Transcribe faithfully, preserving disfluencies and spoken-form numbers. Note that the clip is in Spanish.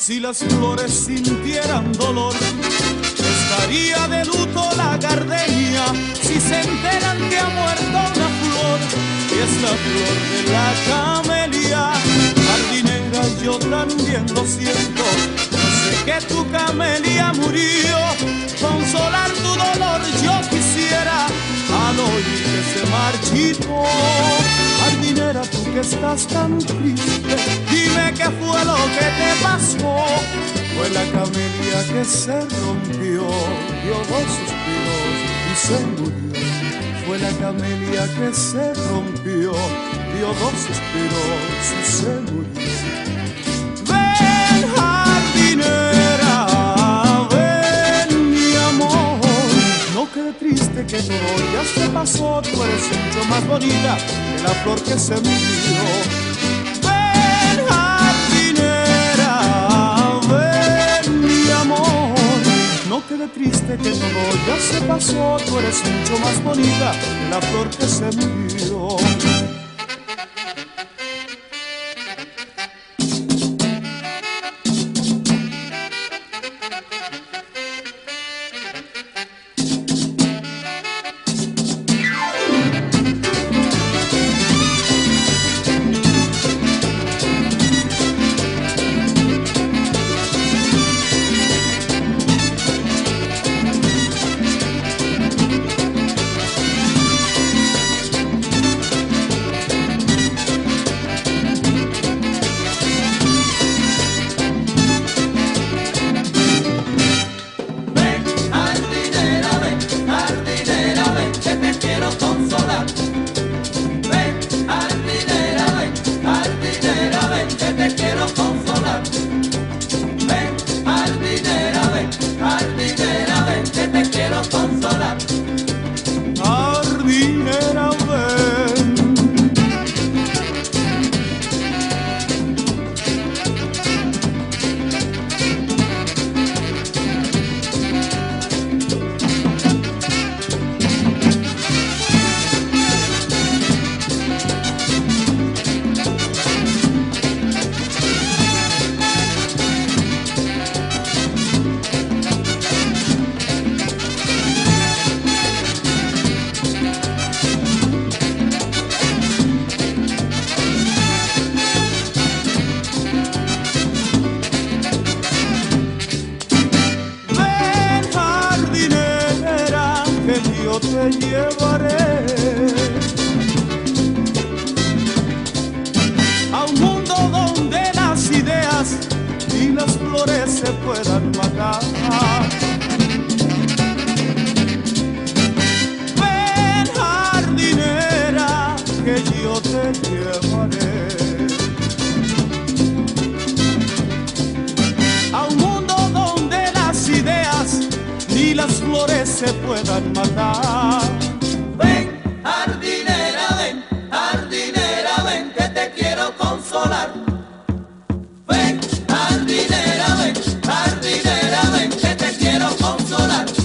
Si las flores sintieran dolor, estaría de luto la gardenia. Si se enteran que ha muerto una flor, y es la flor de la camelia. Jardinera, yo también lo siento, sé que tu camelia murió. Consolar tu dolor yo quisiera al oír que se marchitó. Jardinera, tú que estás tan triste, dime qué fue lo que te pasó. Fue la camelia que se rompió, dio dos suspiros y se murió. Fue la camelia que se rompió, dio dos suspiros y se murió. Ven, jardinera, ven, mi amor, no quede triste que todo ya se pasó. Tú eres mucho más bonita que la flor que se murió. Ven, jardinera, ven, mi amor, no quede triste que todo ya se pasó. Tú eres mucho más bonita que la flor que se murió. Te llevaré a un mundo donde las ideas y las flores se puedan matar. Ven, jardinera, que yo te llevaré a un mundo donde las ideas ni las flores se puedan matar. Ven, jardinera, ven, jardinera, ven, que te quiero consolar. Ven, jardinera, ven, jardinera, ven, que te quiero consolar.